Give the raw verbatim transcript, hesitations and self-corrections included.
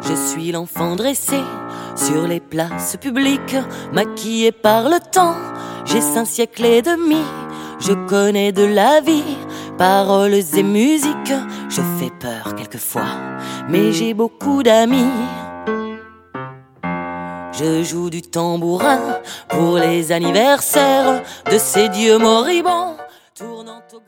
Je suis l'enfant dressé sur les places publiques, maquillé par le temps. J'ai cinq siècles et demi, je connais de la vie, paroles et musique. Je fais peur quelquefois, mais j'ai beaucoup d'amis. Je joue du tambourin pour les anniversaires de ces dieux moribonds, tournant au